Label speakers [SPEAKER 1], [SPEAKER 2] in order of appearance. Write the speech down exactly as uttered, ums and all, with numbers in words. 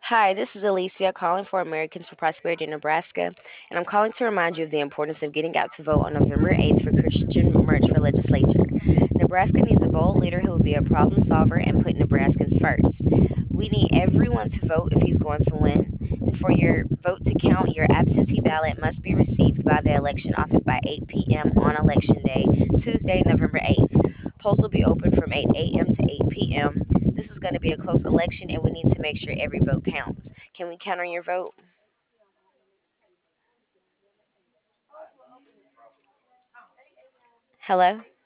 [SPEAKER 1] Hi, this is Alicia calling for Americans for Prosperity in Nebraska, and I'm calling to remind you of the importance of getting out to vote on November eighth for Christian March for Legislature. Nebraska needs a bold leader who will be a problem solver and put Nebraskans first. We need everyone to vote if he's going to win. And for your vote to count, your absentee ballot must be received by the election office by eight p m on Election Day, Tuesday, November eighth. Polls will be open from eight a m to eight p m. This is going to be a close election, and we need to make sure every vote counts. Can we count on your vote? Hello?